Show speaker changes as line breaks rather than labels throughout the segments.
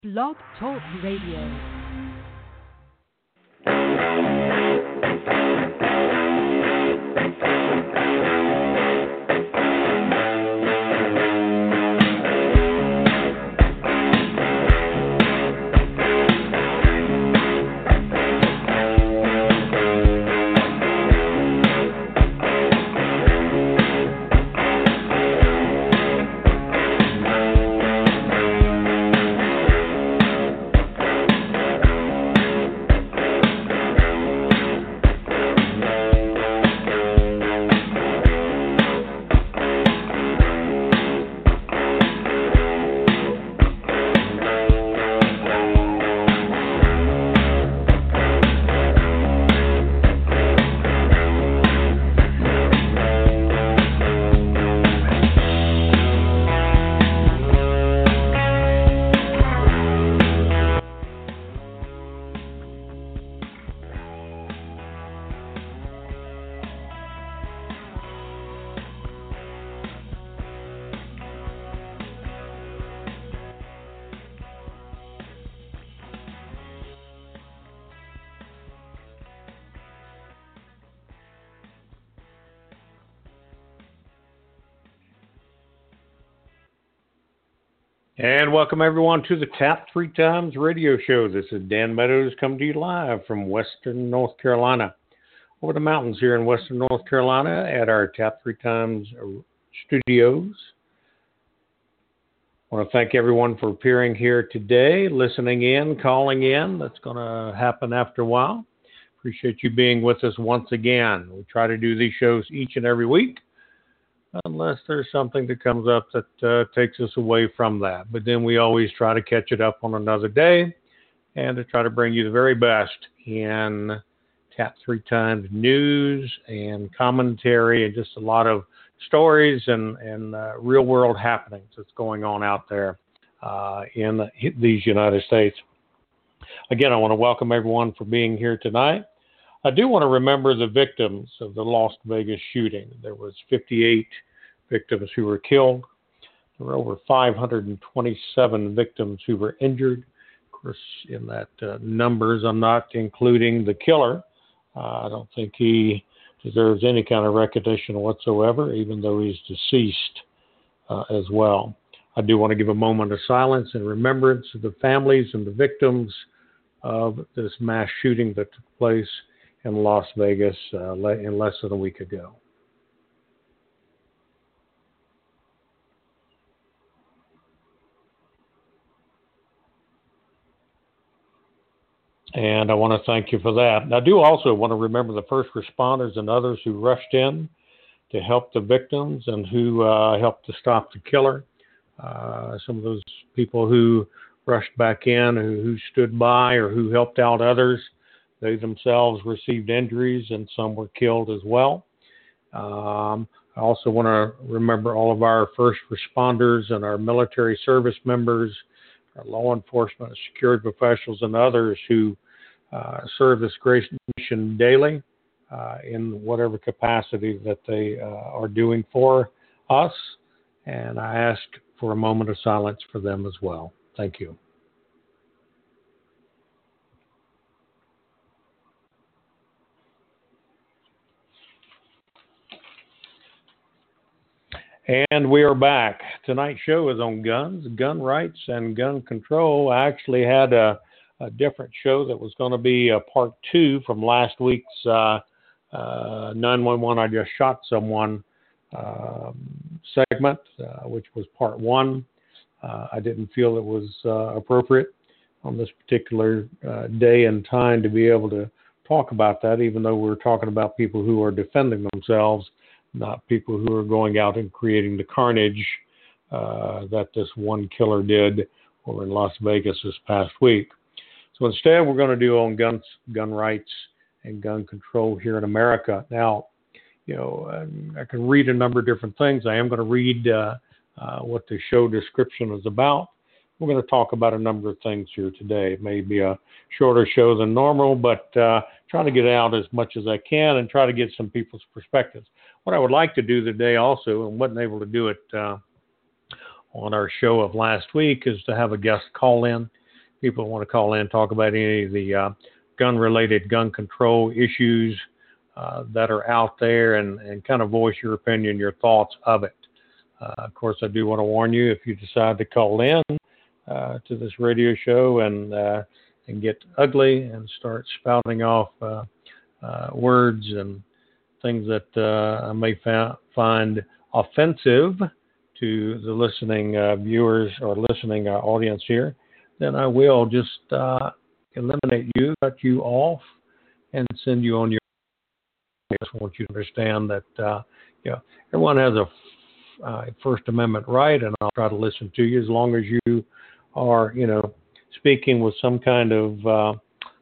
Blog Talk Radio.
And welcome everyone to the Tap Three Times radio show. This is Dan Meadows coming to you live from Western North Carolina, over the mountains here in Western North Carolina at our Tap Three Times studios. I want to thank everyone for appearing here today, listening in, calling in. That's going to happen after a while. Appreciate you being with us once again. We try to do these shows each and every week, unless there's something that comes up that takes us away from that. But then we always try to catch it up on another day and to try to bring you the very best in Tap Three Times news and commentary and just a lot of stories and real-world happenings that's going on out there in these United States. Again, I want to welcome everyone for being here tonight. I do want to remember the victims of the Las Vegas shooting. There was 58 victims who were killed. There were over 527 victims who were injured. Of course, in that numbers, I'm not including the killer. I don't think he deserves any kind of recognition whatsoever, even though he's deceased as well. I do want to give a moment of silence and remembrance of the families and the victims of this mass shooting that took place in Las Vegas in less than a week ago. And I want to thank you for that. And I do also want to remember the first responders and others who rushed in to help the victims and who helped to stop the killer. Some of those people who rushed back in, who stood by or who helped out others, they themselves received injuries and some were killed as well. I also want to remember all of our first responders and our military service members, our law enforcement, security professionals, and others who serve this great nation daily in whatever capacity that they are doing for us. And I ask for a moment of silence for them as well. Thank you. And we are back. Tonight's show is on guns, gun rights, and gun control. I actually had a different show that was going to be a part 2 from last week's 911, I just shot someone segment, which was part 1. I didn't feel it was appropriate on this particular day and time to be able to talk about that, even though we're talking about people who are defending themselves, not people who are going out and creating the carnage that this one killer did over in Las Vegas this past week. So instead, we're going to do on guns, gun rights, and gun control here in America. Now, you know, I can read a number of different things. I am going to read what the show description is about. We're going to talk about a number of things here today. It may be a shorter show than normal, but trying to get out as much as I can and try to get some people's perspectives. What I would like to do today also, and wasn't able to do it on our show of last week, is to have a guest call in people want to call in, talk about any of the gun-related gun control issues that are out there, and kind of voice your opinion, your thoughts of it. Of course, I do want to warn you, if you decide to call in to this radio show and get ugly and start spouting off words and things that I may find offensive to the listening viewers or listening audience here, then I will just eliminate you, cut you off, and send you on your way. I just want you to understand that everyone has a First Amendment right, and I'll try to listen to you as long as you are, speaking with some kind of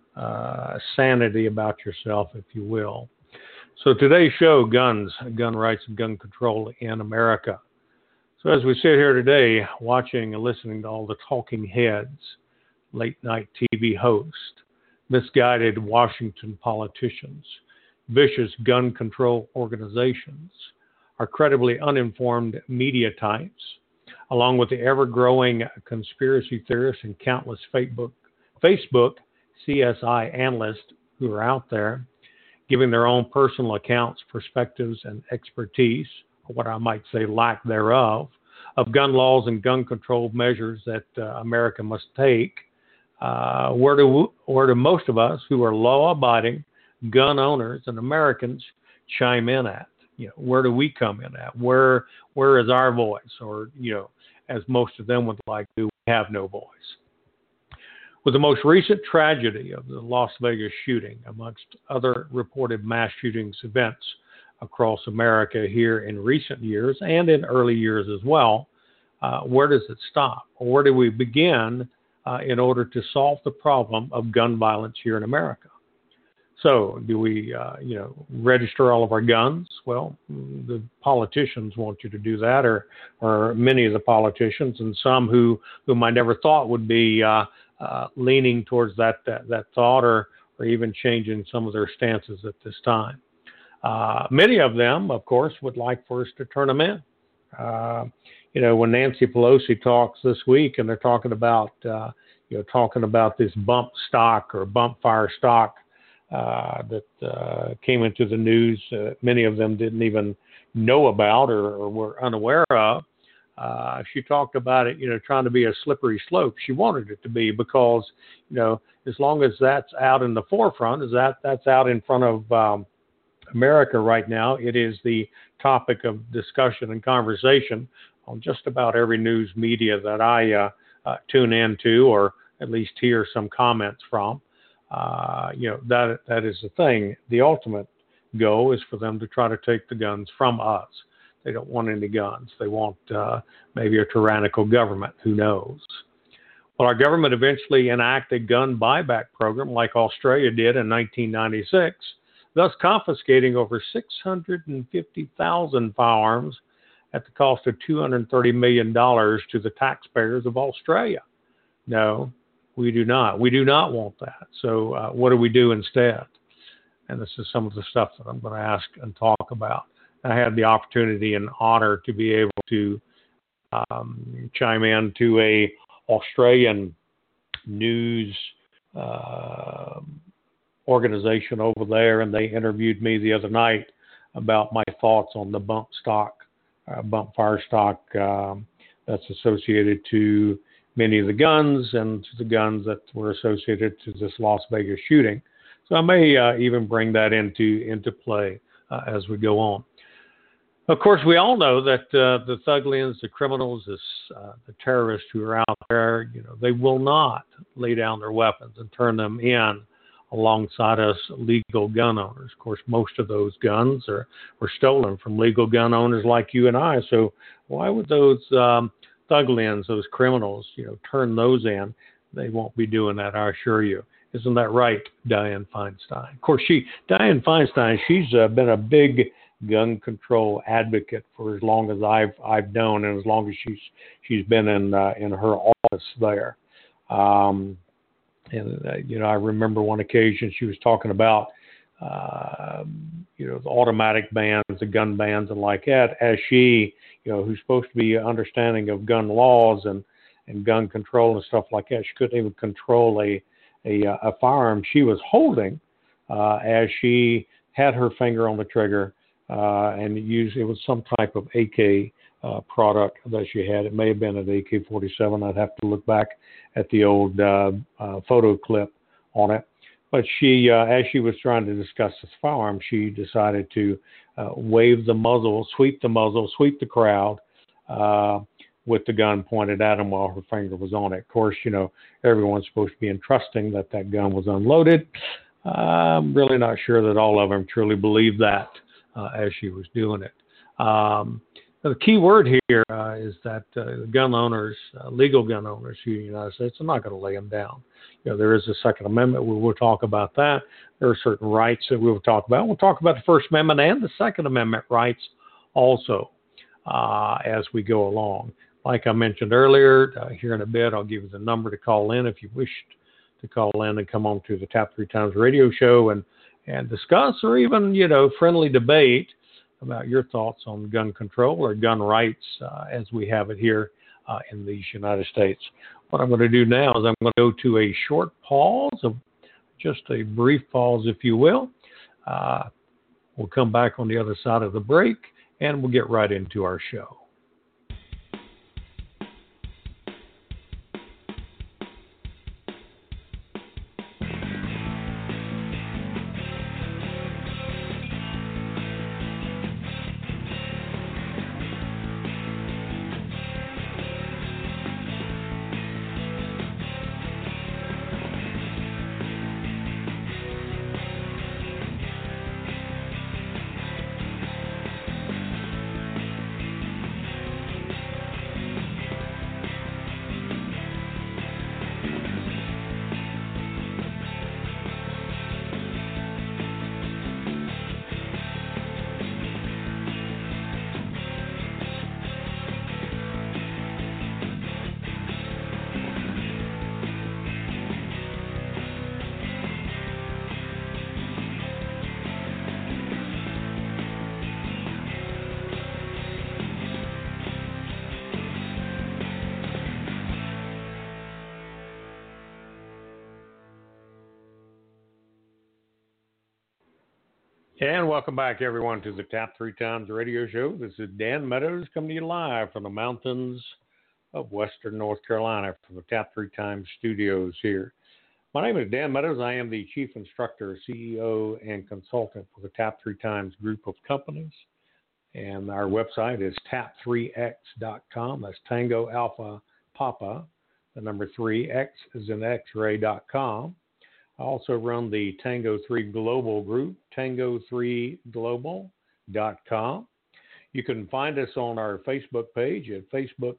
sanity about yourself, if you will. So today's show, guns, gun rights, and gun control in America. So as we sit here today, watching and listening to all the talking heads, late night TV hosts, misguided Washington politicians, vicious gun control organizations, our credibly uninformed media types, along with the ever-growing conspiracy theorists and countless Facebook CSI analysts who are out there giving their own personal accounts, perspectives, and expertise, or what I might say lack thereof, of gun laws and gun control measures that America must take. Where do most of us who are law-abiding gun owners and Americans chime in at? Where do we come in at? Where is our voice? Or, as most of them would like to, we have no voice. With the most recent tragedy of the Las Vegas shooting, amongst other reported mass shootings events across America here in recent years and in early years as well, where does it stop? Or where do we begin in order to solve the problem of gun violence here in America? So do we, register all of our guns? Well, the politicians want you to do that, or many of the politicians, and some whom I never thought would be leaning towards that thought, or even changing some of their stances at this time. Many of them, of course, would like for us to turn them in. When Nancy Pelosi talks this week, and they're talking about this bump stock or bump fire stock that came into the news, many of them didn't even know about or were unaware of. She talked about it, trying to be a slippery slope. She wanted it to be because, as long as that's out in the forefront, that's out in front of America right now, it is the topic of discussion and conversation on just about every news media that I tune into, or at least hear some comments from. That is the thing. The ultimate goal is for them to try to take the guns from us. They don't want any guns. They want maybe a tyrannical government. Who knows? Well, our government eventually enacted a gun buyback program like Australia did in 1996, thus confiscating over 650,000 firearms at the cost of $230 million to the taxpayers of Australia. No, we do not. We do not want that. So what do we do instead? And this is some of the stuff that I'm going to ask and talk about. I had the opportunity and honor to be able to chime in to a Australian news organization over there, and they interviewed me the other night about my thoughts on the bump fire stock that's associated to many of the guns and to the guns that were associated to this Las Vegas shooting. So I may even bring that into play as we go on. Of course, we all know that the thuglians, the criminals, the terrorists who are out there, they will not lay down their weapons and turn them in alongside us legal gun owners. Of course, most of those guns were stolen from legal gun owners like you and I. So why would those thuglians, those criminals, turn those in? They won't be doing that, I assure you. Isn't that right, Dianne Feinstein? Of course, Dianne Feinstein, she's been a big gun control advocate for as long as I've known, and as long as she's been in her office there. I remember one occasion she was talking about the automatic bans, the gun bans, and like that. As she, who's supposed to be understanding of gun laws and and gun control and stuff like that. She couldn't even control a firearm she was holding as she had her finger on the trigger and it was some type of AK product that she had. It may have been an AK-47. I'd have to look back at the old photo clip on it. But she, as she was trying to discuss this firearm, she decided to wave the muzzle, sweep the crowd with the gun pointed at him while her finger was on it. Of course, everyone's supposed to be entrusting that gun was unloaded. I'm really not sure that all of them truly believed that as she was doing it. The key word here is that gun owners, legal gun owners here in the United States, are not going to lay them down. There is a Second Amendment. We will talk about that. There are certain rights that we will talk about. We'll talk about the First Amendment and the Second Amendment rights also as we go along. Like I mentioned earlier, here in a bit, I'll give you the number to call in if you wish to call in and come on to the Tap 3 Times radio show and discuss or even, friendly debate about your thoughts on gun control or gun rights as we have it here in the United States. What I'm going to do now is I'm going to go to a short pause, just a brief pause, if you will. We'll come back on the other side of the break, and we'll get right into our show. And welcome back, everyone, to the Tap 3 Times radio show. This is Dan Meadows coming to you live from the mountains of Western North Carolina from the Tap 3 Times studios here. My name is Dan Meadows. I am the Chief Instructor, CEO, and Consultant for the Tap 3 Times group of companies. And our website is tap3x.com. That's Tango Alpha Papa, the number 3, X is in X-ray.com. I also run the Tango 3 Global Group, tango3global.com. You can find us on our Facebook page at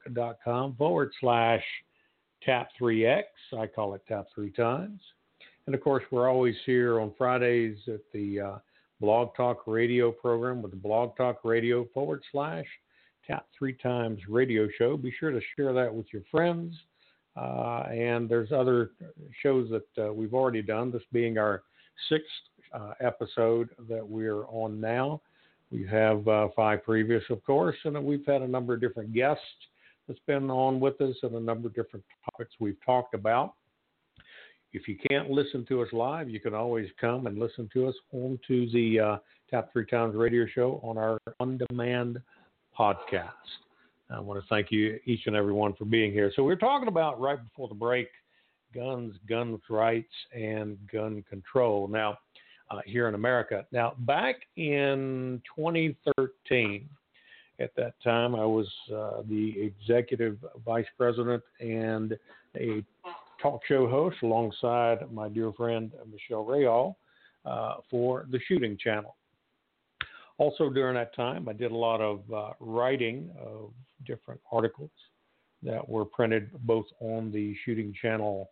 facebook.com/tap3x. I call it Tap 3 Times. And, of course, we're always here on Fridays at the Blog Talk Radio program with the Blog Talk Radio /Tap 3 Times radio show. Be sure to share that with your friends. And there's other shows that we've already done, this being our 6th episode that we're on now. We have 5 previous, of course, and we've had a number of different guests that's been on with us and a number of different topics we've talked about. If you can't listen to us live, you can always come and listen to us onto the Tap 3 Times radio show on our on-demand podcast. I want to thank you, each and every one, for being here. So we're talking about, right before the break, guns rights, and gun control. Now, here in America. Now, back in 2013, at that time, I was the executive vice president and a talk show host alongside my dear friend Michelle Rayall for the Shooting Channel. Also, during that time, I did a lot of writing of different articles that were printed both on the Shooting Channel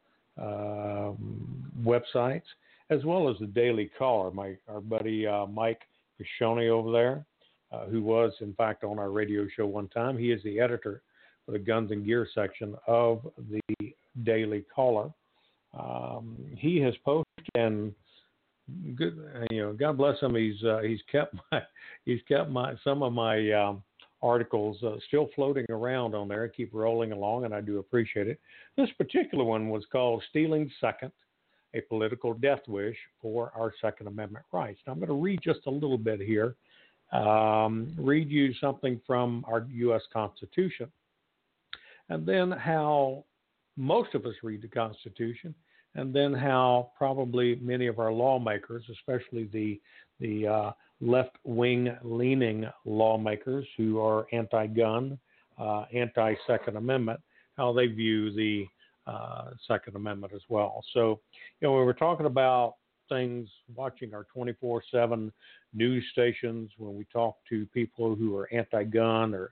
websites as well as the Daily Caller. Our buddy Mike Piccioni over there, who was, in fact, on our radio show one time. He is the editor for the Guns and Gear section of the Daily Caller. He has posted, and good, God bless him. He's kept some of my articles still floating around on there. Keep rolling along, and I do appreciate it. This particular one was called Stealing Second, a Political Death Wish for Our Second Amendment Rights. Now, I'm going to read just a little bit here, read you something from our U.S. Constitution, and then how most of us read the Constitution, and then how probably many of our lawmakers, especially the left-wing leaning lawmakers who are anti-gun, anti-Second Amendment, how they view the Second Amendment as well. So, when we're talking about things, watching our 24/7 news stations, when we talk to people who are anti-gun or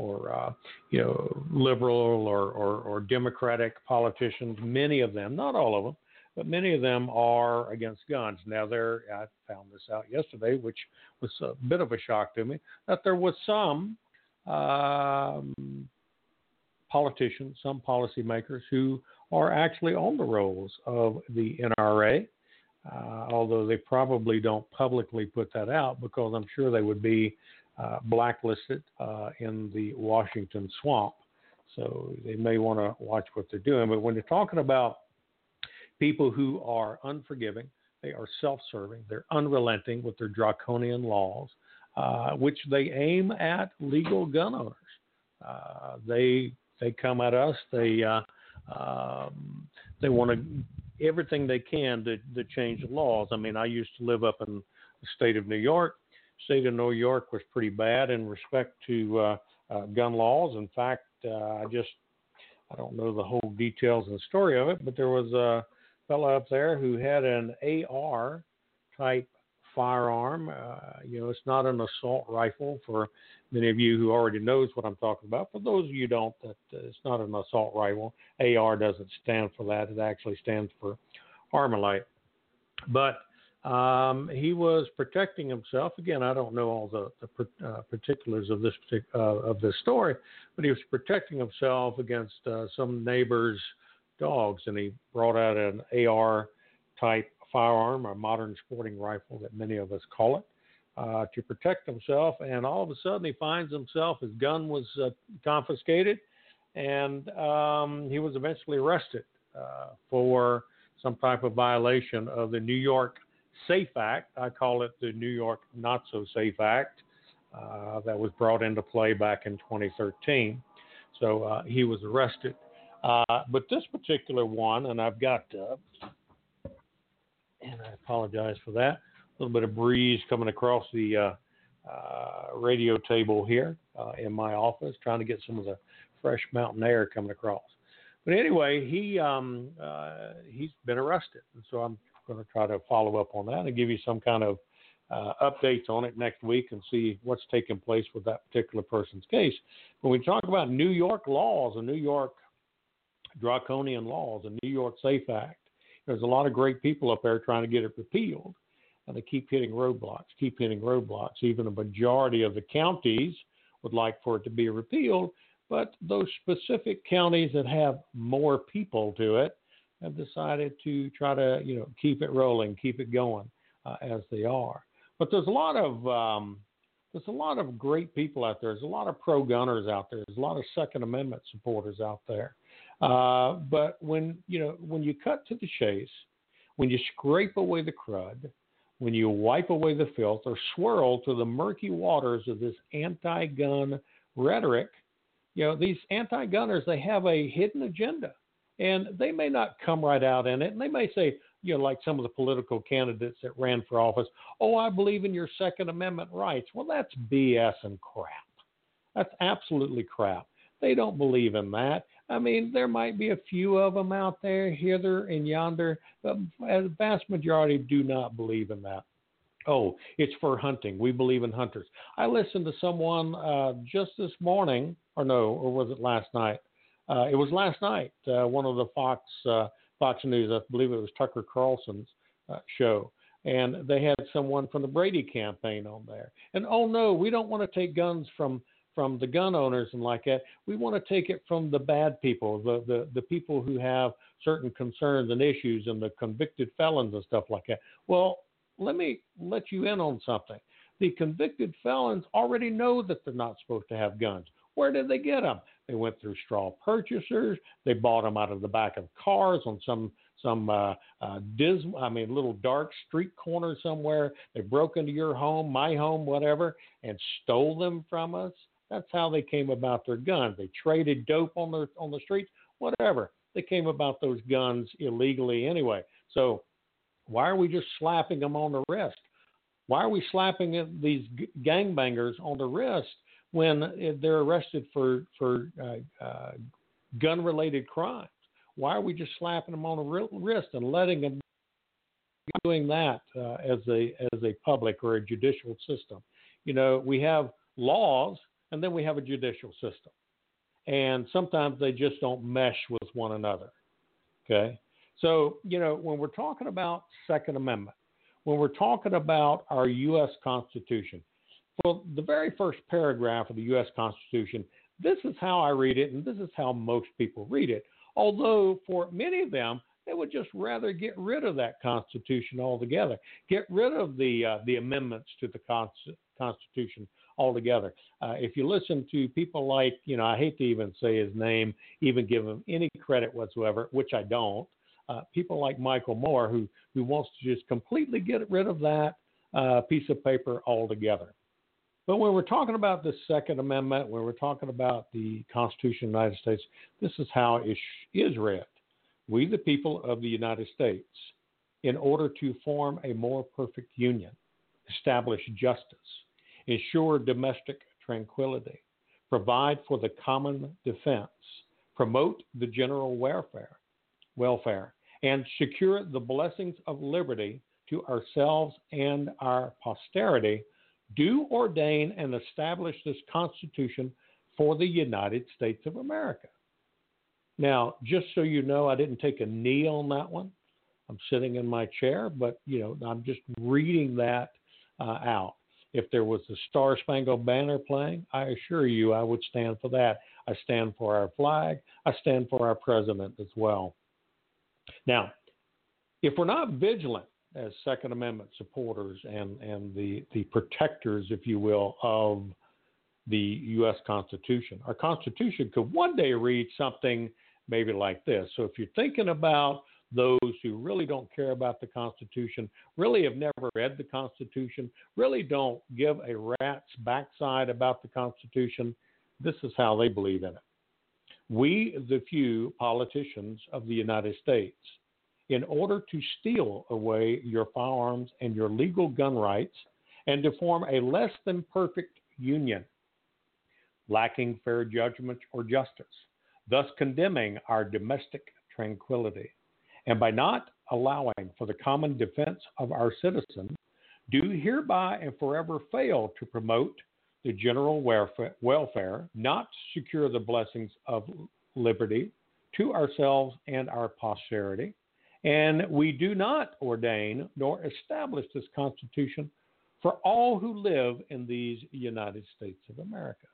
liberal or Democratic politicians, many of them, not all of them, but many of them are against guns. Now, I found this out yesterday, which was a bit of a shock to me, that there was some politicians, some policymakers who are actually on the rolls of the NRA, although they probably don't publicly put that out because I'm sure they would be blacklisted in the Washington swamp. So they may want to watch what they're doing. But when they're talking about people who are unforgiving, they are self-serving, they're unrelenting with their draconian laws, which they aim at legal gun owners. They come at us. They want to everything they can to change the laws. I mean, I used to live up in the state of New York. State of New York was pretty bad in respect to gun laws. In fact, I don't know the whole details and story of it, but there was a fellow up there who had an AR type firearm. It's not an assault rifle for many of you who already knows what I'm talking about. For those of you who don't, that it's not an assault rifle. AR doesn't stand for that. It actually stands for Armalite. But he was protecting himself. Again, I don't know all the particulars of this story, but he was protecting himself against some neighbor's dogs, and he brought out an AR type firearm, a modern sporting rifle that many of us call it, to protect himself. And all of a sudden, he finds himself, his gun was confiscated, and he was eventually arrested for some type of violation of the New York Safe Act. I call it the New York Not So Safe Act that was brought into play back in 2013. So he was arrested. But this particular one, and I've got, and I apologize for that, a little bit of breeze coming across the radio table here in my office, trying to get some of the fresh mountain air coming across. But anyway, he's been arrested, and so I'm going to try to follow up on that and give you some kind of updates on it next week and see what's taking place with that particular person's case. When we talk about New York laws and New York draconian laws and New York Safe Act, there's a lot of great people up there trying to get it repealed, and they keep hitting roadblocks. Even a majority of the counties would like for it to be repealed, but those specific counties that have more people to it have decided to try to, keep it rolling, keep it going as they are. But there's a lot of great people out there. There's a lot of pro-gunners out there. There's a lot of Second Amendment supporters out there. But when you cut to the chase, when you scrape away the crud, when you wipe away the filth or swirl to the murky waters of this anti-gun rhetoric, these anti-gunners, they have a hidden agenda. And they may not come right out in it. And they may say, like some of the political candidates that ran for office, oh, I believe in your Second Amendment rights. Well, that's BS and crap. That's absolutely crap. They don't believe in that. I mean, there might be a few of them out there, hither and yonder, but the vast majority do not believe in that. Oh, it's for hunting. We believe in hunters. I listened to someone just this morning, or was it last night? It was last night, one of the Fox News, I believe it was Tucker Carlson's show, and they had someone from the Brady campaign on there. And, oh, no, we don't want to take guns from the gun owners and like that. We want to take it from the bad people, the people who have certain concerns and issues and the convicted felons and stuff like that. Well, let me let you in on something. The convicted felons already know that they're not supposed to have guns. Where did they get them? They went through straw purchasers. They bought them out of the back of cars on some little dark street corner somewhere. They broke into your home, my home, whatever, and stole them from us. That's how they came about their guns. They traded dope on the streets, whatever. They came about those guns illegally anyway. So why are we just slapping them on the wrist? Why are we slapping these gangbangers on the wrist when they're arrested for gun-related crimes? Why are we just slapping them on the wrist and letting them doing that as a public or a judicial system? You know, we have laws and then we have a judicial system, and sometimes they just don't mesh with one another. Okay, so you know when we're talking about Second Amendment, when we're talking about our U.S. Constitution, well, the very first paragraph of the U.S. Constitution, this is how I read it, and this is how most people read it. Although for many of them, they would just rather get rid of that Constitution altogether, get rid of the amendments to the Constitution altogether. If you listen to people like, you know, I hate to even say his name, even give him any credit whatsoever, which I don't. People like Michael Moore, who wants to just completely get rid of that piece of paper altogether. But when we're talking about the Second Amendment, when we're talking about the Constitution of the United States, this is how it is read. We, the people of the United States, in order to form a more perfect union, establish justice, ensure domestic tranquility, provide for the common defense, promote the general welfare, and secure the blessings of liberty to ourselves and our posterity, do ordain and establish this Constitution for the United States of America. Now, just so you know, I didn't take a knee on that one. I'm sitting in my chair, but, you know, I'm just reading that out. If there was the Star Spangled Banner playing, I assure you I would stand for that. I stand for our flag. I stand for our president as well. Now, if we're not vigilant as Second Amendment supporters and the protectors, if you will, of the U.S. Constitution, our Constitution could one day read something maybe like this. So if you're thinking about those who really don't care about the Constitution, really have never read the Constitution, really don't give a rat's backside about the Constitution, this is how they believe in it. We, the few politicians of the United States, in order to steal away your firearms and your legal gun rights and to form a less than perfect union, lacking fair judgment or justice, thus condemning our domestic tranquility, and by not allowing for the common defense of our citizens, do hereby and forever fail to promote the general welfare, not secure the blessings of liberty to ourselves and our posterity, and we do not ordain nor establish this Constitution for all who live in these United States of America.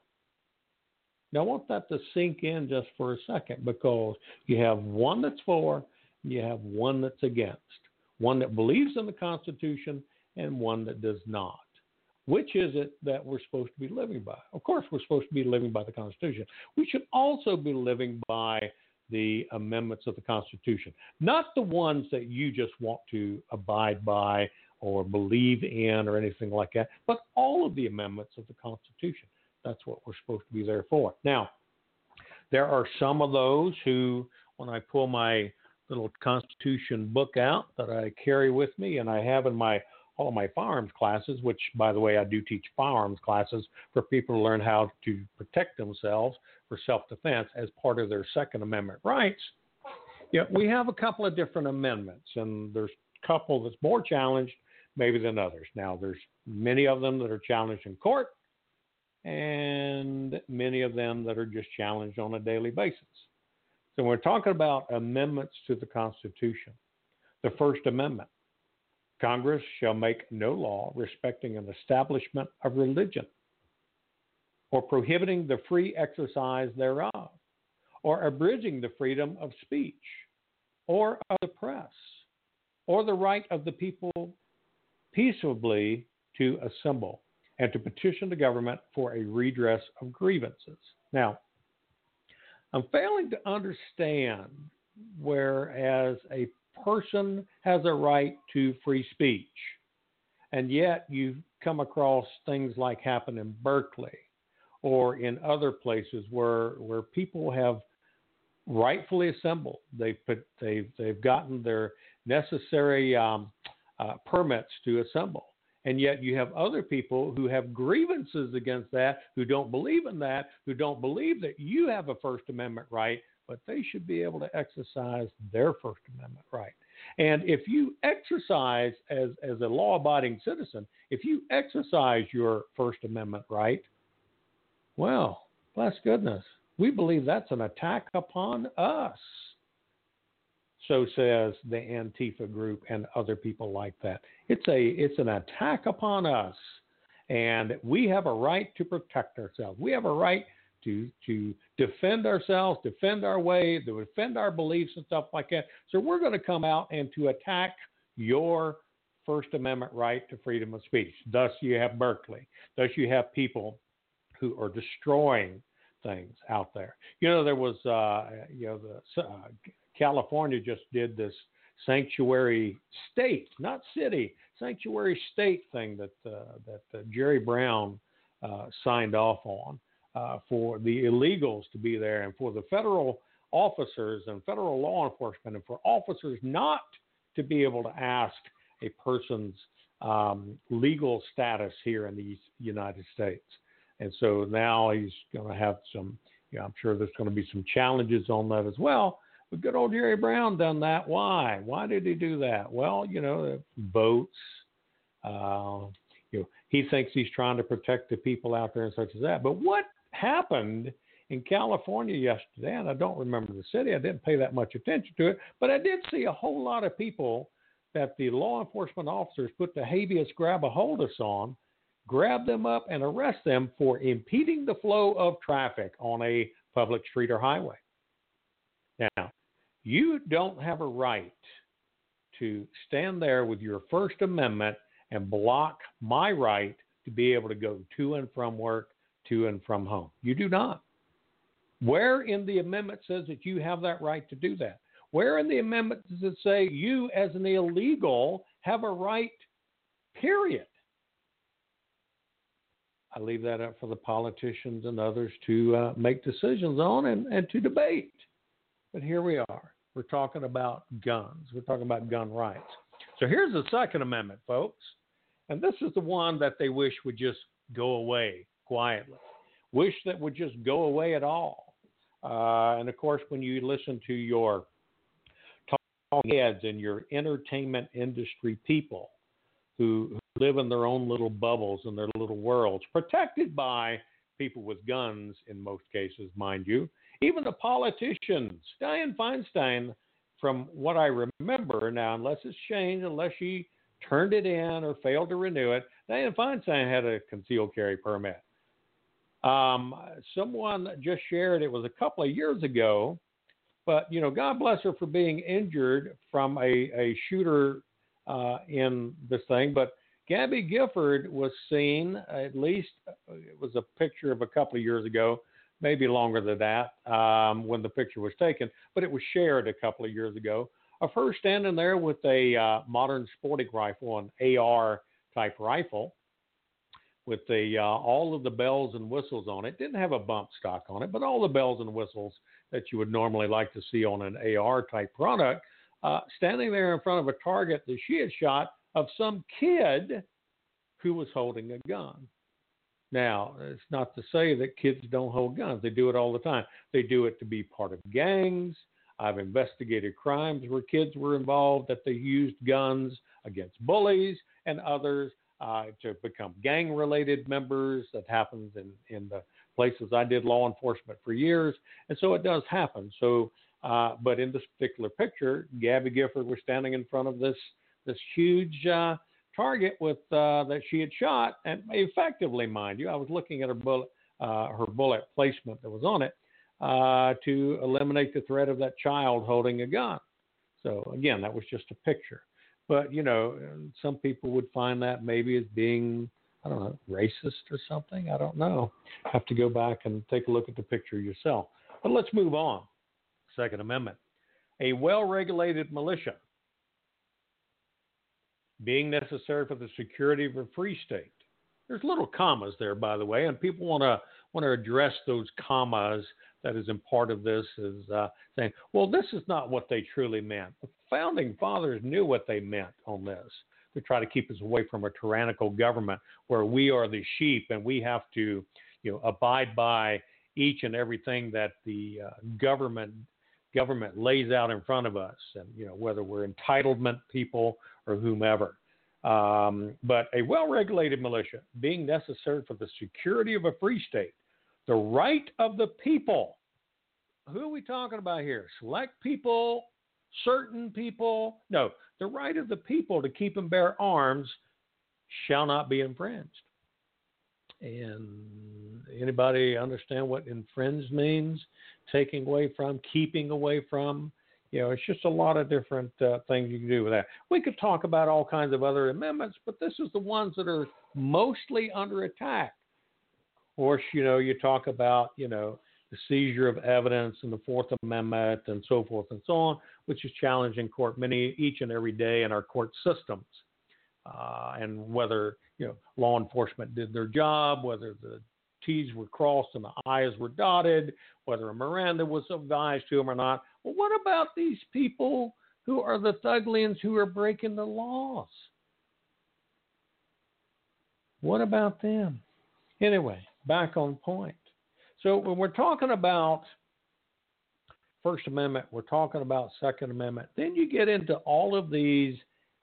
Now, I want that to sink in just for a second, because you have one that's for and you have one that's against, one that believes in the Constitution and one that does not. Which is it that we're supposed to be living by? Of course, we're supposed to be living by the Constitution. We should also be living by the amendments of the Constitution, not the ones that you just want to abide by or believe in or anything like that, but all of the amendments of the Constitution. That's what we're supposed to be there for. Now, there are some of those who, when I pull my little Constitution book out that I carry with me, and I have in all of my firearms classes, which, by the way, I do teach firearms classes for people to learn how to protect themselves for self-defense as part of their Second Amendment rights. Yeah, we have a couple of different amendments, and there's a couple that's more challenged maybe than others. Now, there's many of them that are challenged in court, and many of them that are just challenged on a daily basis. So we're talking about amendments to the Constitution. The First Amendment: Congress shall make no law respecting an establishment of religion, or prohibiting the free exercise thereof, or abridging the freedom of speech, or of the press, or the right of the people peaceably to assemble, and to petition the government for a redress of grievances. Now, I'm failing to understand whereas a person has a right to free speech, and yet you come across things like happen in Berkeley or in other places where people have rightfully assembled. They've gotten their necessary permits to assemble. And yet you have other people who have grievances against that, who don't believe in that, who don't believe that you have a First Amendment right, but they should be able to exercise their First Amendment right. And if you exercise, as a law-abiding citizen, if you exercise your First Amendment right, well, bless goodness, we believe that's an attack upon us. So says the Antifa group and other people like that. It's an attack upon us, and we have a right to protect ourselves. We have a right to defend ourselves, defend our way, to defend our beliefs and stuff like that. So we're going to come out and to attack your First Amendment right to freedom of speech. Thus you have Berkeley. Thus you have people who are destroying things out there. There was, California just did this sanctuary state, not city, sanctuary state thing that Jerry Brown signed off on for the illegals to be there, and for the federal officers and federal law enforcement, and for officers not to be able to ask a person's legal status here in the United States. And so now he's going to have some, I'm sure there's going to be some challenges on that as well. But good old Jerry Brown done that. Why? Why did he do that? Well, votes. He thinks he's trying to protect the people out there and such as that. But what happened in California yesterday, and I don't remember the city, I didn't pay that much attention to it, but I did see a whole lot of people that the law enforcement officers put the habeas grab-a-hold-us on, grab them up and arrest them for impeding the flow of traffic on a public street or highway. Now, you don't have a right to stand there with your First Amendment and block my right to be able to go to and from work, to and from home. You do not. Where in the amendment says that you have that right to do that? Where in the amendment does it say you as an illegal have a right, period? I leave that up for the politicians and others to make decisions on and to debate. But here we are. We're talking about guns. We're talking about gun rights. So here's the Second Amendment, folks. And this is the one that they wish would just go away quietly. Wish that would just go away at all. And, of course, when you listen to your talking heads and your entertainment industry people who live in their own little bubbles and their little worlds, protected by people with guns in most cases, mind you, even the politicians. Dianne Feinstein, from what I remember now, unless it's changed, unless she turned it in or failed to renew it, Dianne Feinstein had a concealed carry permit. Someone just shared, it was a couple of years ago, but, God bless her for being injured from a shooter in this thing. But Gabby Gifford was seen, at least it was a picture of a couple of years ago, maybe longer than that, when the picture was taken, but it was shared a couple of years ago, of her standing there with a modern sporting rifle, an AR-type rifle, with all of the bells and whistles on it. Didn't have a bump stock on it, but all the bells and whistles that you would normally like to see on an AR-type product, standing there in front of a target that she had shot of some kid who was holding a gun. Now, it's not to say that kids don't hold guns. They do it all the time. They do it to be part of gangs. I've investigated crimes where kids were involved, that they used guns against bullies and others to become gang-related members. That happens in the places I did law enforcement for years. And so it does happen. So, but in this particular picture, Gabby Gifford was standing in front of this huge target with that she had shot, and effectively, mind you, I was looking at her bullet placement that was on it to eliminate the threat of that child holding a gun. So again, that was just a picture. But some people would find that maybe as being I don't know, racist or something. I don't know. Have to go back and take a look at the picture yourself. But let's move on. Second Amendment. A well-regulated militia being necessary for the security of a free state. There's little commas there, by the way, and people want to address those commas. That is in part of this is saying, well, this is not what they truly meant. The founding fathers knew what they meant on this, to try to keep us away from a tyrannical government where we are the sheep and we have to, abide by each and everything that the government lays out in front of us, and whether we're entitlement people or whomever. But a well-regulated militia being necessary for the security of a free state, the right of the people. Who are we talking about here? Select people, certain people? No, the right of the people to keep and bear arms shall not be infringed. And anybody understand what infringe means? Taking away from, keeping away from. It's just a lot of different things you can do with that. We could talk about all kinds of other amendments, but this is the ones that are mostly under attack. Of course, you talk about, the seizure of evidence in the Fourth Amendment and so forth and so on, which is challenged in court each and every day in our court systems. And whether, law enforcement did their job, whether the T's were crossed and the I's were dotted, whether a Miranda was advised to them or not. Well, what about these people who are the thuglians who are breaking the laws? What about them? Anyway, back on point. So when we're talking about First Amendment, we're talking about Second Amendment, then you get into all of these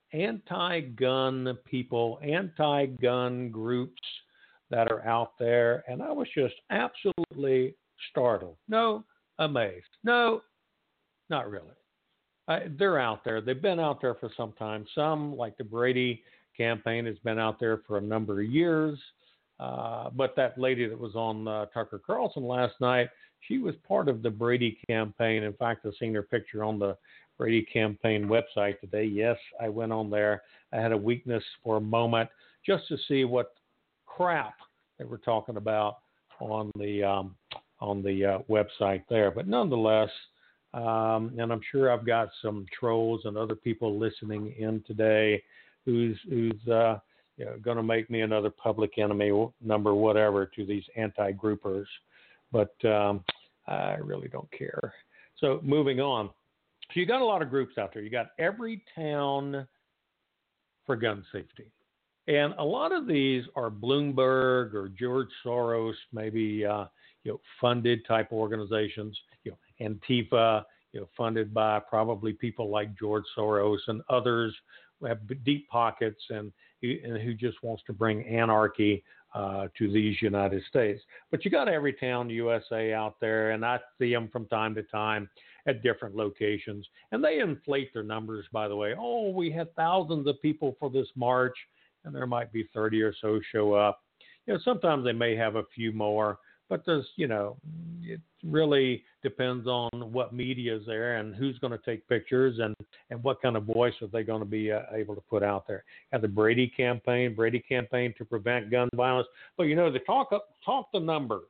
anti-gun people, anti-gun groups that are out there, and I was just absolutely startled. No, amazed. No, not really. They're out there. They've been out there for some time. Some, like the Brady campaign, has been out there for a number of years. But that lady that was on Tucker Carlson last night, she was part of the Brady campaign. In fact, I've seen her picture on the Brady campaign website today. Yes, I went on there. I had a weakness for a moment just to see what crap they were talking about on the website there. But nonetheless, and I'm sure I've got some trolls and other people listening in today who's going to make me another public enemy number whatever to these anti-groupers. But I really don't care. So moving on. So you got a lot of groups out there. You got Every Town for Gun Safety. And a lot of these are Bloomberg or George Soros, maybe funded type organizations. Antifa, funded by probably people like George Soros and others who have deep pockets and who just wants to bring anarchy to these United States. But you got Every Town USA out there, and I see them from time to time at different locations. And they inflate their numbers, by the way. Oh, we had thousands of people for this march, and there might be 30 or so show up. Sometimes they may have a few more, but there's, it really depends on what media is there and who's going to take pictures and what kind of voice are they going to be able to put out there. And the Brady campaign to prevent gun violence. But, they talk the numbers.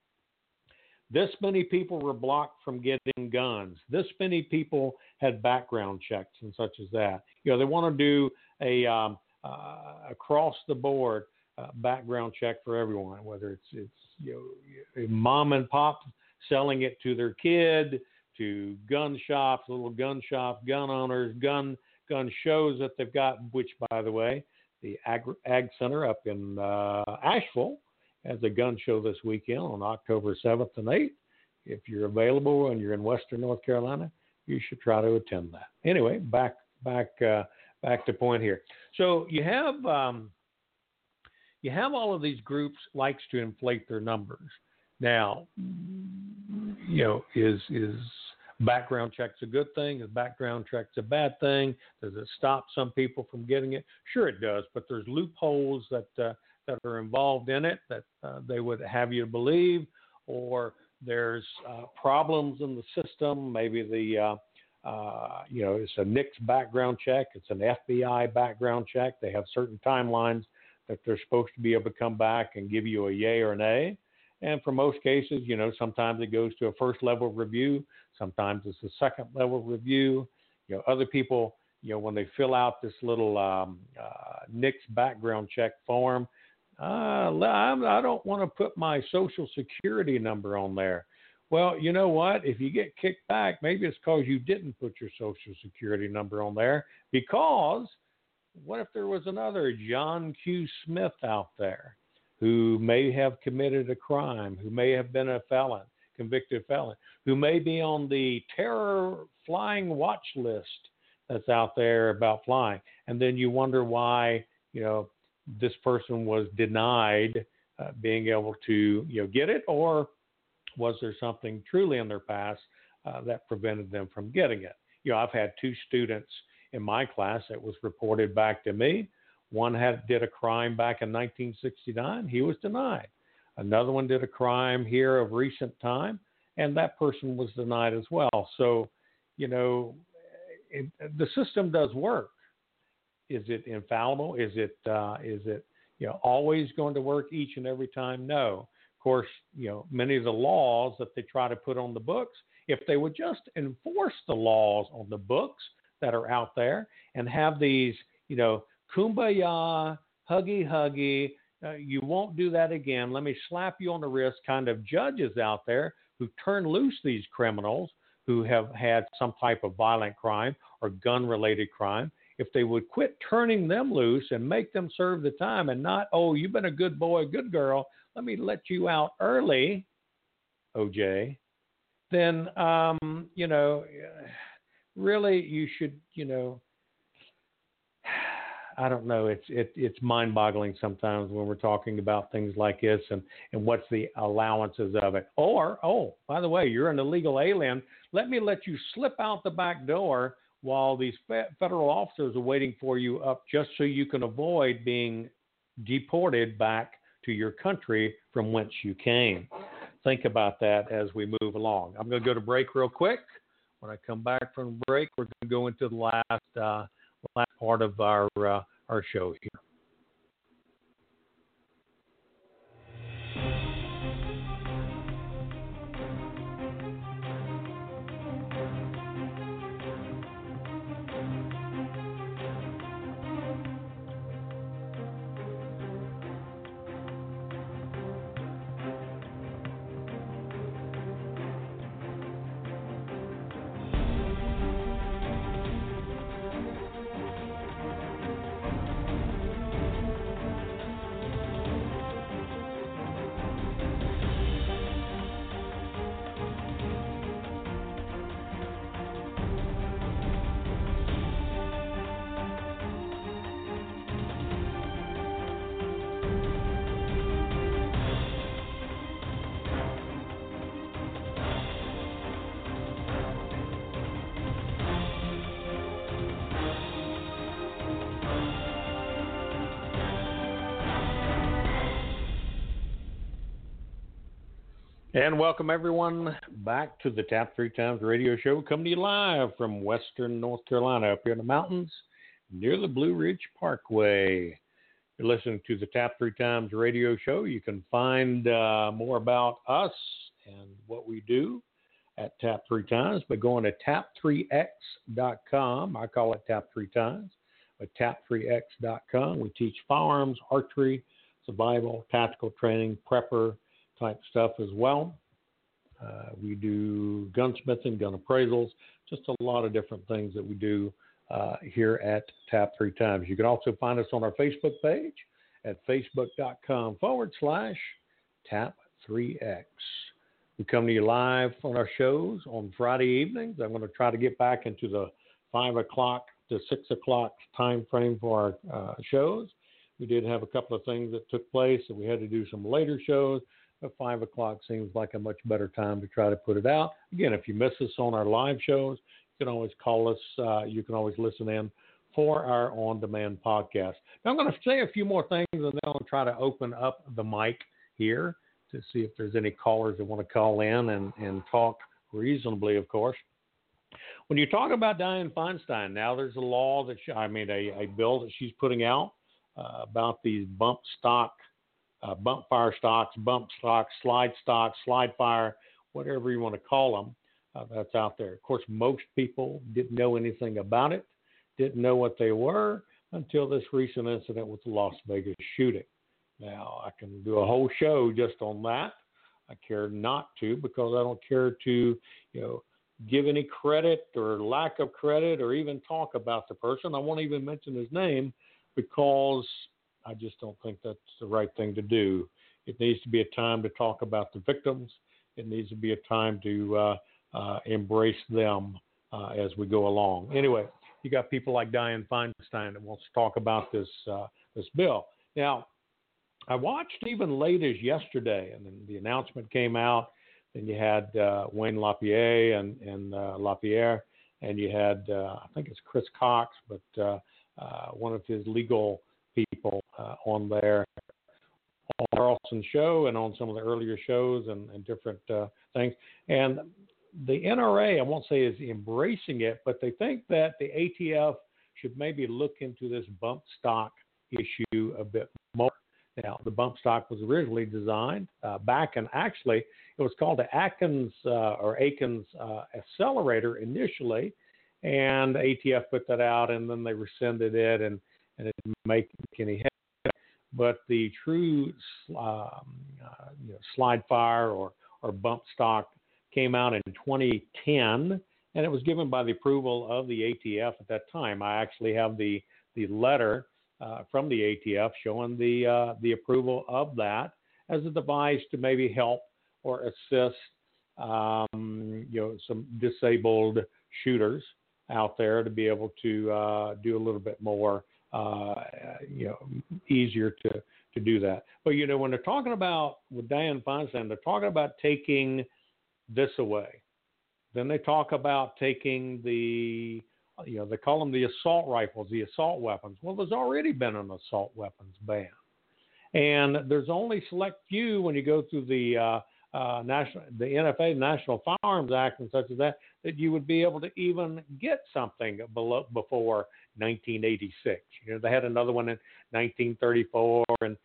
This many people were blocked from getting guns. This many people had background checks and such as that. They want to do a across the board background check for everyone, whether it's mom and pop selling it to their kid, to gun shops, little gun shop, gun owners, gun shows that they've got. Which, by the way, the Ag Center up in Asheville has a gun show this weekend on October 7th and 8th. If you're available and you're in Western North Carolina, you should try to attend that. Anyway, back to point here. So you have all of these groups likes to inflate their numbers. Now, is background checks a good thing? Is background checks a bad thing? Does it stop some people from getting it? Sure, it does. But there's loopholes that are involved in it that they would have you believe, or there's problems in the system. Maybe it's a NICS background check. It's an FBI background check. They have certain timelines that they're supposed to be able to come back and give you a yay or nay. And for most cases, sometimes it goes to a first level review. Sometimes it's a second level review. Other people, when they fill out this little NICS background check form, I don't want to put my social security number on there. Well, you know what? If you get kicked back, maybe it's because you didn't put your social security number on there. Because what if there was another John Q. Smith out there who may have committed a crime, who may have been a felon, convicted felon, who may be on the terror flying watch list that's out there about flying. And then you wonder why, this person was denied being able to, get it, or was there something truly in their past that prevented them from getting it? I've had 2 students in my class that was reported back to me. One did a crime back in 1969. He was denied. Another one did a crime here of recent time, and that person was denied as well. So, the system does work. Is it infallible? Is it always going to work each and every time? No. Of course, many of the laws that they try to put on the books, if they would just enforce the laws on the books that are out there and have these, kumbaya, huggy, you won't do that again, let me slap you on the wrist kind of judges out there who turn loose these criminals who have had some type of violent crime or gun-related crime, if they would quit turning them loose and make them serve the time and not, oh, you've been a good boy, good girl, let me let you out early, OJ, then, really you should, I don't know. It's mind-boggling sometimes when we're talking about things like this and what's the allowances of it. Or, by the way, you're an illegal alien. Let me let you slip out the back door while these federal officers are waiting for you up just so you can avoid being deported back to your country from whence you came. Think about that as we move along. I'm going to go to break real quick. When I come back from break, we're going to go into the last part of our show here. And welcome everyone back to the Tap 3 Times radio show, coming to you live from Western North Carolina, up here in the mountains near the Blue Ridge Parkway. You're listening to the Tap 3 Times radio show. You can find more about us and what we do at Tap 3 Times by going to tap3x.com. I call it Tap 3 Times, but tap3x.com. We teach firearms, archery, survival, tactical training, prepper type stuff as well. We do gunsmithing, gun appraisals, just a lot of different things that we do here at Tap 3 Times. You can also find us on our Facebook page at facebook.com/Tap3X. We come to you live on our shows on Friday evenings. I'm going to try to get back into the 5 o'clock to 6 o'clock time frame for our shows. We did have a couple of things that took place, and we had to do some later shows. But 5 o'clock seems like a much better time to try to put it out. Again, if you miss us on our live shows, you can always call us. You can always listen in for our on-demand podcast. Now, I'm going to say a few more things, and then I'll try to open up the mic here to see if there's any callers that want to call in and talk reasonably, of course. When you talk about Dianne Feinstein, now there's a law that a bill that she's putting out about these bump fire stocks, slide stocks, slide fire, whatever you want to call them, that's out there. Of course, most people didn't know anything about it, didn't know what they were until this recent incident with the Las Vegas shooting. Now, I can do a whole show just on that. I care not to, because I don't care to, give any credit or lack of credit or even talk about the person. I won't even mention his name, because I just don't think that's the right thing to do. It needs to be a time to talk about the victims. It needs to be a time to embrace them as we go along. Anyway, you got people like Dianne Feinstein that wants to talk about this bill. Now, I watched even late as yesterday, and then the announcement came out. Then you had Wayne LaPierre and LaPierre, and you had, I think it's Chris Cox, but one of his legal people on there, on Carlson's show and on some of the earlier shows and different things. And the NRA, I won't say is embracing it, but they think that the ATF should maybe look into this bump stock issue a bit more. Now, the bump stock was originally designed back, and actually it was called the Akins Accelerator initially, and ATF put that out, and then they rescinded it, and it didn't make any head. But the true slide fire or bump stock came out in 2010, and it was given by the approval of the ATF at that time. I actually have the letter from the ATF showing the approval of that as a device to maybe help or assist some disabled shooters out there to be able to do a little bit more easier to do that. But when they're talking about, with Dianne Feinstein, they're talking about taking this away. Then they talk about taking they call them the assault rifles, the assault weapons. Well, there's already been an assault weapons ban. And there's only select few when you go through the NFA, National Firearms Act, and such as that you would be able to even get something before 1986. They had another one in 1934, and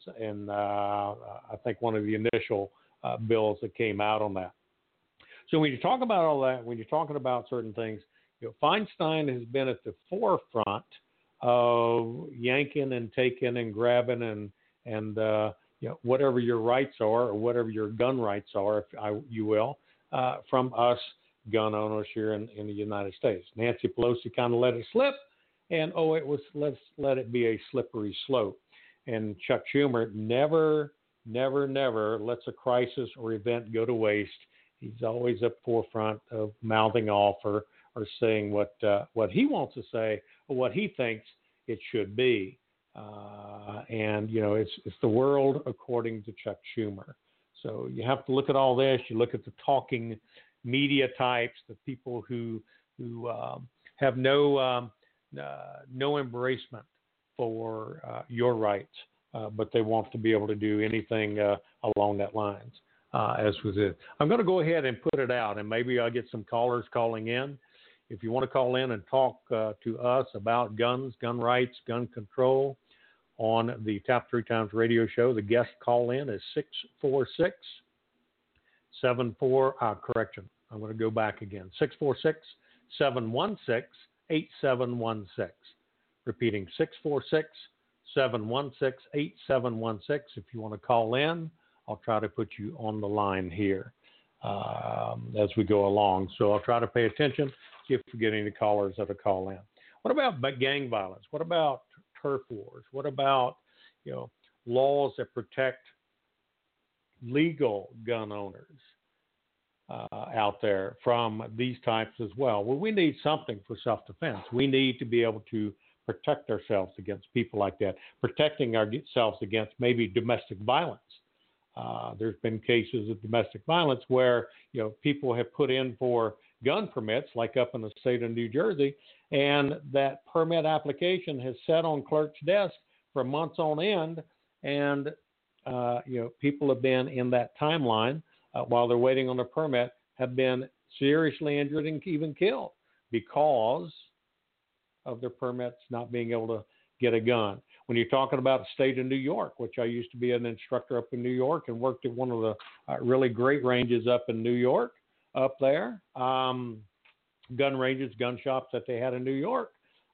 I think one of the initial bills that came out on that. So when you talk about all that, when you're talking about certain things, Feinstein has been at the forefront of yanking and taking and grabbing and whatever your rights are, or whatever your gun rights are, you will, from us gun owners here in the United States. Nancy Pelosi kind of let it slip, and let's let it be a slippery slope. And Chuck Schumer never lets a crisis or event go to waste. He's always at the forefront of mouthing off or saying what he wants to say or what he thinks it should be. And it's the world according to Chuck Schumer. So you have to look at all this. You look at the talking media types, the people who have no embracement for your rights, but they want to be able to do anything along that lines. As was it. I'm going to go ahead and put it out, and maybe I'll get some callers calling in. If you want to call in and talk to us about guns, gun rights, gun control on the Tap 3 Times radio show, the guest call in is 646-74, correction, I'm going to go back again, 646-716-8716. Repeating, 646-716-8716. If you want to call in, I'll try to put you on the line here as we go along. So I'll try to pay attention, see if we get any callers that'll call in. What about gang violence? What about turf wars? What about laws that protect legal gun owners out there from these types as well? Well, we need something for self-defense. We need to be able to protect ourselves against people like that, protecting ourselves against maybe domestic violence. There's been cases of domestic violence where people have put in for gun permits, like up in the state of New Jersey, and that permit application has sat on clerk's desk for months on end, and people have been in that timeline while they're waiting on a permit, have been seriously injured and even killed because of their permits not being able to get a gun. When you're talking about the state of New York, which I used to be an instructor up in New York and worked at one of the really great ranges up in New York, up there, gun ranges, gun shops that they had in New York,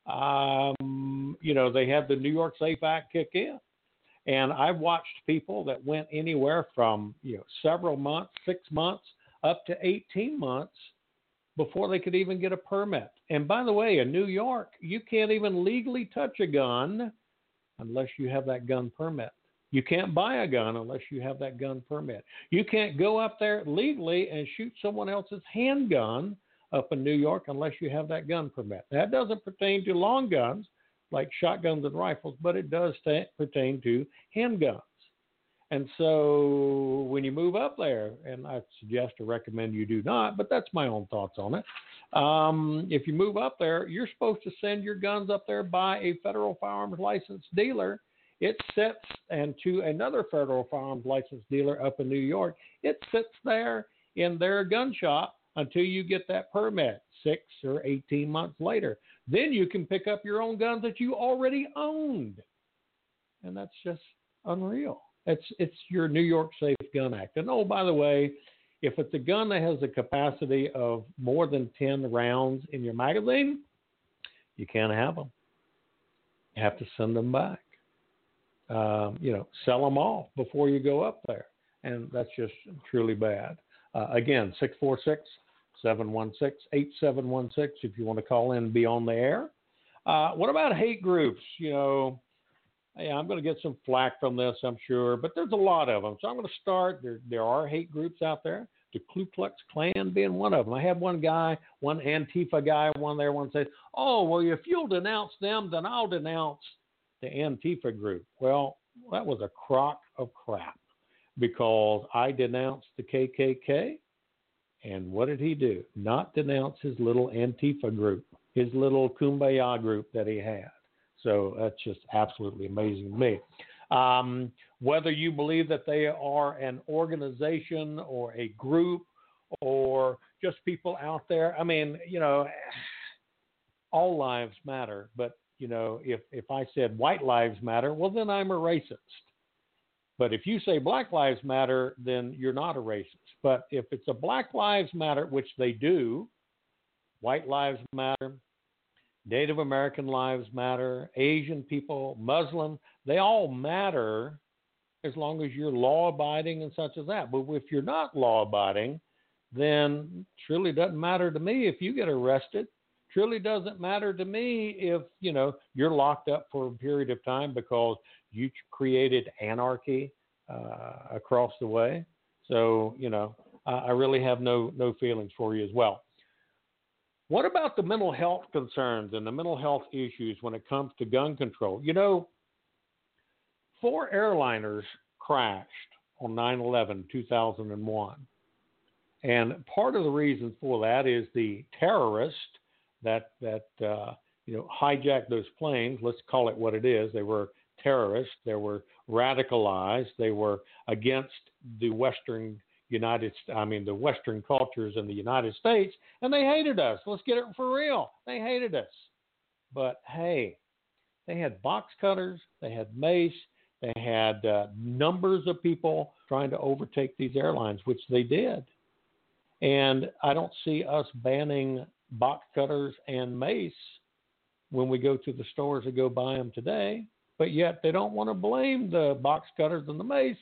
they had the New York Safe Act kick in. And I've watched people that went anywhere from, several months, 6 months, up to 18 months before they could even get a permit. And by the way, in New York, you can't even legally touch a gun unless you have that gun permit. You can't buy a gun unless you have that gun permit. You can't go up there legally and shoot someone else's handgun up in New York unless you have that gun permit. That doesn't pertain to long guns like shotguns and rifles, but it does pertain to handguns. And so when you move up there, and I suggest or recommend you do not, but that's my own thoughts on it. If you move up there, you're supposed to send your guns up there by a federal firearms licensed dealer. It sits, and to another federal firearms licensed dealer up in New York, it sits there in their gun shop until you get that permit 6 or 18 months later. Then you can pick up your own guns that you already owned. And that's just unreal. It's your New York Safe Gun Act. And oh, by the way, if it's a gun that has a capacity of more than 10 rounds in your magazine, you can't have them. You have to send them back. Sell them off before you go up there. And that's just truly bad. Again, 646-716-8716 if you want to call in and be on the air. What about hate groups? I'm going to get some flack from this, I'm sure, but there's a lot of them. So I'm going to start. There are hate groups out there, the Ku Klux Klan being one of them. I had one Antifa guy, one said, oh, well, if you'll denounce them, then I'll denounce the Antifa group. Well, that was a crock of crap because I denounced the KKK. And what did he do? Not denounce his little Antifa group, his little Kumbaya group that he had. So that's just absolutely amazing to me. Whether you believe that they are an organization or a group or just people out there, all lives matter. But, if I said white lives matter, well, then I'm a racist. But if you say Black Lives Matter, then you're not a racist. But if it's a Black Lives Matter, which they do, white lives matter, Native American lives matter, Asian people, Muslim, they all matter as long as you're law-abiding and such as that. But if you're not law-abiding, then it truly doesn't matter to me if you get arrested. Truly doesn't matter to me if, you're locked up for a period of time because you created anarchy across the way. So, I really have no feelings for you as well. What about the mental health concerns and the mental health issues when it comes to gun control? 4 airliners crashed on 9/11/2001. And part of the reason for that is the terrorists that hijacked those planes. Let's call it what it is. They were terrorists. They were radicalized. They were against the Western cultures in the United States, and they hated us. Let's get it for real. They hated us. But hey, they had box cutters. They had mace. They had numbers of people trying to overtake these airlines, which they did. And I don't see us banning box cutters and mace when we go to the stores to go buy them today, but yet they don't want to blame the box cutters and the mace,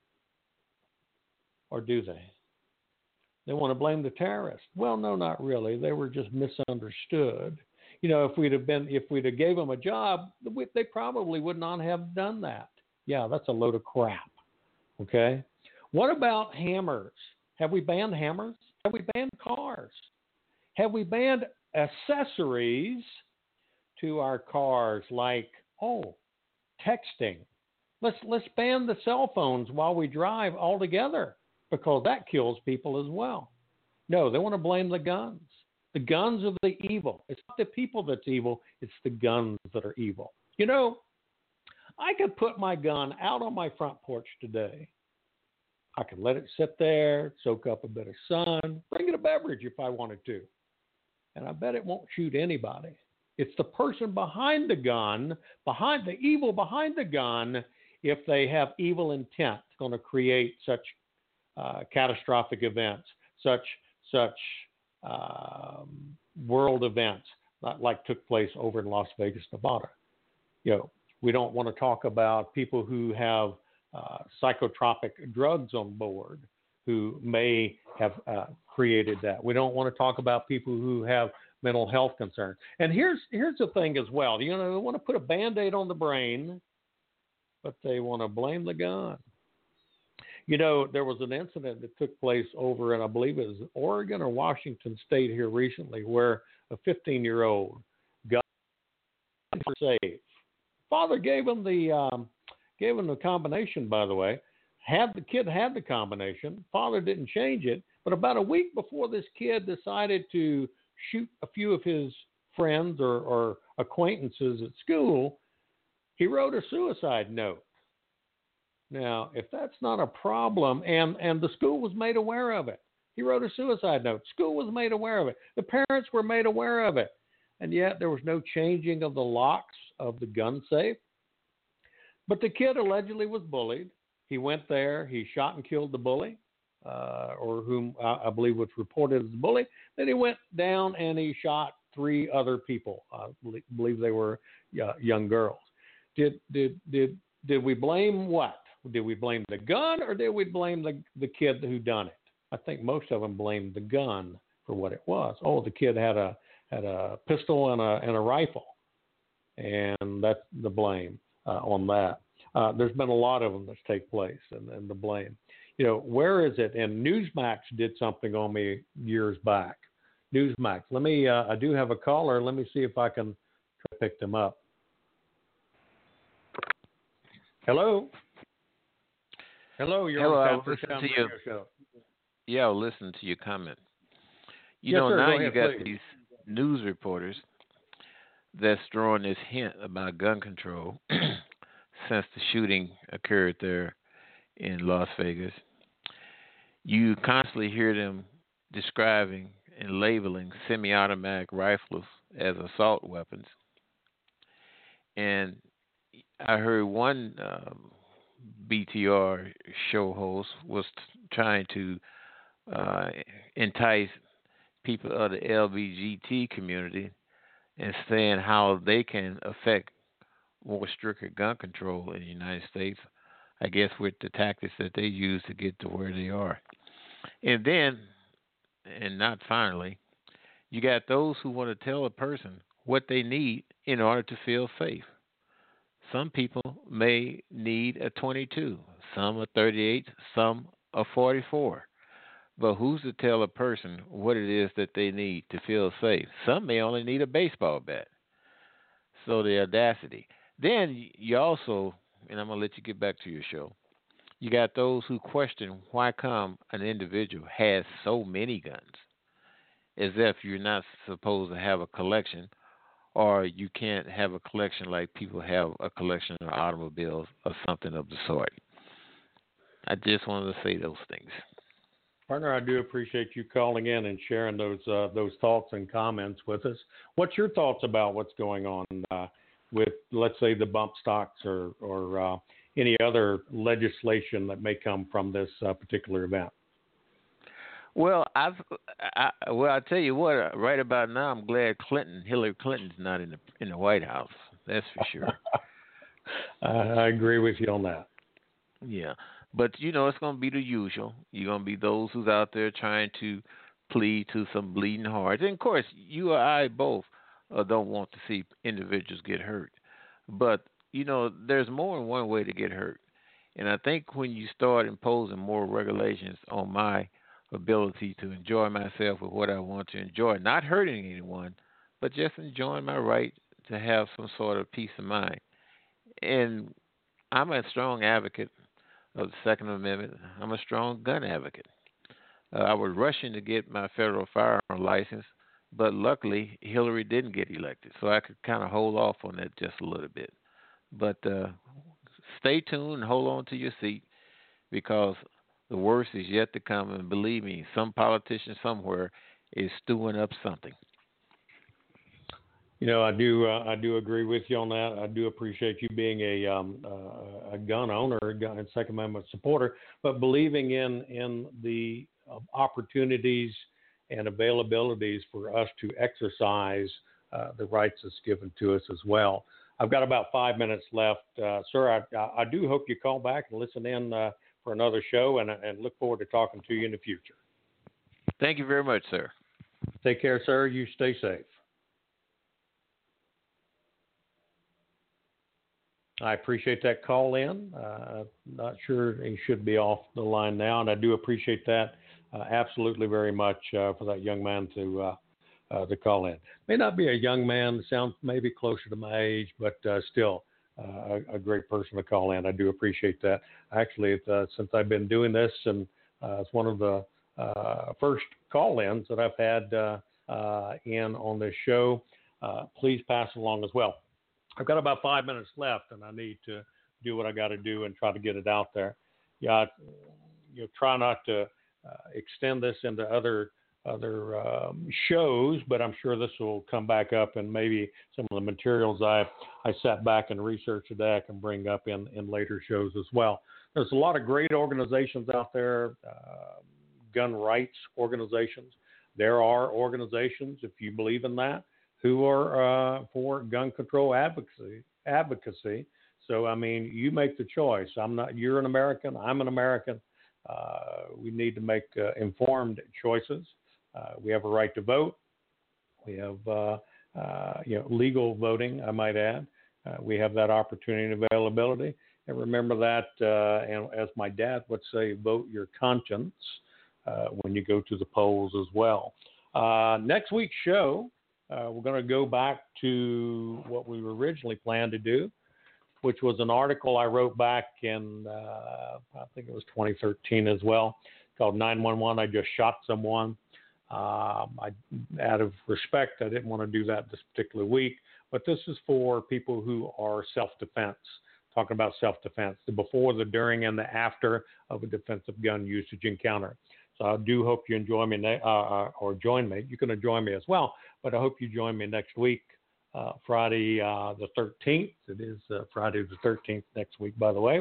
or do they? They want to blame the terrorists. Well, no, not really. They were just misunderstood. If we'd have gave them a job, they probably would not have done that. Yeah, that's a load of crap. Okay. What about hammers? Have we banned hammers? Have we banned cars? Have we banned accessories to our cars like, texting? Let's ban the cell phones while we drive altogether because that kills people as well. No, they want to blame the guns. The guns are the evil. It's not the people that's evil. It's the guns that are evil. I could put my gun out on my front porch today. I could let it sit there, soak up a bit of sun, bring it a beverage if I wanted to. And I bet it won't shoot anybody. It's the person behind the gun, behind the evil behind the gun. If they have evil intent, it's going to create such catastrophic events, such world events like took place over in Las Vegas, Nevada. We don't want to talk about people who have psychotropic drugs on board who may have created that. We don't want to talk about people who have mental health concerns. And here's the thing as well. They want to put a Band-Aid on the brain, but they want to blame the gun. There was an incident that took place over in, I believe it was Oregon or Washington State here recently, where a 15-year-old got safe. Father gave him the combination, by the way. The kid had the combination. Father didn't change it. But about a week before this kid decided to shoot a few of his friends or acquaintances at school, he wrote a suicide note. Now, if that's not a problem, and the school was made aware of it. He wrote a suicide note. School was made aware of it. The parents were made aware of it. And yet there was no changing of the locks of the gun safe. But the kid allegedly was bullied. He went there. He shot and killed the bully, or whom I believe was reported as the bully. Then he went down and he shot 3 other people. I believe they were young girls. Did we blame what? Did we blame the gun, or did we blame the kid who done it? I think most of them blamed the gun for what it was. Oh, the kid had a pistol and a rifle, and that's the blame on that. There's been a lot of them that's take place, and the blame. Where is it? And Newsmax did something on me years back. Newsmax. Let me. I do have a caller. Let me see if I can try to pick them up. Hello. Hello.
Hello. I was listening to you.
Show.
Yeah, I was listening to your comment.
Yes, sir.
Now
Go ahead,
you got
please.
these news reporters that's throwing this hint about gun control since the shooting occurred there in Las Vegas. You constantly hear them describing and labeling semi-automatic rifles as assault weapons. And I heard one BTR show host was trying to entice people of the LGBT community and saying how they can affect more stricter gun control in the United States, I guess with the tactics that they use to get to where they are. And then, and not finally, you got those who want to tell a person what they need in order to feel safe. Some people may need a 22, some a 38, some a 44. But who's to tell a person what it is that they need to feel safe? Some may only need a baseball bat. So the audacity. Then you also, and I'm going to let you get back to your show, you got those who question why come an individual has so many guns, as if you're not supposed to have a collection, or you can't have a collection like people have a collection of automobiles or something of the sort. I just wanted to say those things.
Partner, I do appreciate you calling in and sharing those thoughts and comments with us. What's your thoughts about what's going on with, let's say, the bump stocks or any other legislation that may come from this particular event?
Well, I tell you what. Right about now, I'm glad Hillary Clinton's not in the White House. That's for sure.
I agree with you on that.
Yeah. But, it's going to be the usual. You're going to be those who's out there trying to plead to some bleeding hearts. And, of course, you or I both don't want to see individuals get hurt. But, there's more than one way to get hurt. And I think when you start imposing more regulations on my ability to enjoy myself with what I want to enjoy, not hurting anyone, but just enjoying my right to have some sort of peace of mind. And I'm a strong advocate of the Second Amendment. I'm a strong gun advocate. I was rushing to get my federal firearm license, but luckily Hillary didn't get elected, so I could kind of hold off on that just a little bit. But stay tuned and hold on to your seat, because the worst is yet to come, and believe me, some politician somewhere is stewing up something.
I do agree with you on that. I do appreciate you being a gun owner, a gun and Second Amendment supporter, but believing in the opportunities and availabilities for us to exercise the rights that's given to us as well. I've got about 5 minutes left, sir. I do hope you call back and listen in for another show, and look forward to talking to you in the future.
Thank you very much, sir.
Take care, sir. You stay safe. I appreciate that call in. Not sure he should be off the line now, and I do appreciate that absolutely very much for that young man to call in. May not be a young man, sounds maybe closer to my age, but still a great person to call in. I do appreciate that. Actually, since I've been doing this, and it's one of the first call-ins that I've had in on this show, please pass along as well. I've got about 5 minutes left, and I need to do what I got to do and try to get it out there. Yeah, try not to extend this into other shows, but I'm sure this will come back up, and maybe some of the materials I sat back and researched today I can bring up in later shows as well. There's a lot of great organizations out there, gun rights organizations. There are organizations, if you believe in that, who are for gun control advocacy. So, I mean, you make the choice. You're an American. I'm an American. We need to make informed choices. We have a right to vote. We have, legal voting, I might add. We have that opportunity and availability. And remember that, and as my dad would say, vote your conscience when you go to the polls as well. Next week's show, we're going to go back to what we originally planned to do, which was an article I wrote back in, I think it was 2013 as well, called 911, I Just Shot Someone. Out of respect, I didn't want to do that this particular week, but this is for people who are self-defense, talking about self-defense, the before, the during, and the after of a defensive gun usage encounter. So I do hope you enjoy me or join me. You can join me as well, but I hope you join me next week, Friday the 13th. It is Friday the 13th next week, by the way,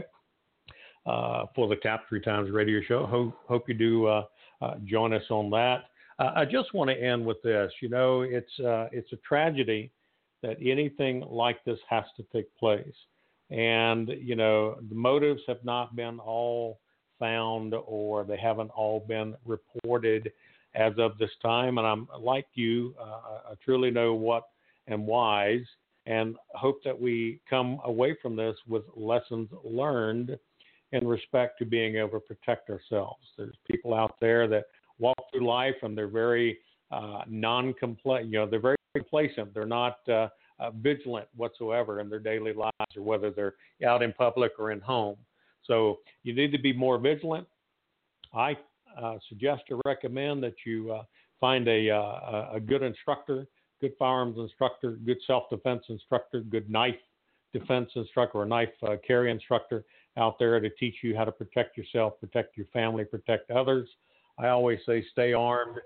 for the Tap 3 Times radio show. Hope you do join us on that. I just want to end with this. It's a tragedy that anything like this has to take place. And, the motives have not been all found, or they haven't all been reported as of this time. And I'm like you, I truly know what and whys, and hope that we come away from this with lessons learned in respect to being able to protect ourselves. There's people out there that walk through life and they're very non-complaint. They're very complacent. They're not vigilant whatsoever in their daily lives, or whether they're out in public or in home. So you need to be more vigilant. I suggest or recommend that you find a good instructor, good firearms instructor, good self-defense instructor, good knife defense instructor, or knife carry instructor out there to teach you how to protect yourself, protect your family, protect others. I always say stay armed.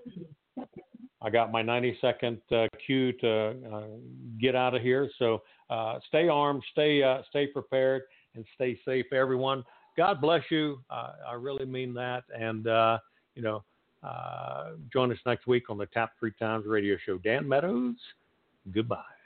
I got my 90-second cue to get out of here. So stay armed, stay prepared, and stay safe, everyone. God bless you. I really mean that. And, join us next week on the Tap 3 Times radio show. Dan Meadows, goodbye.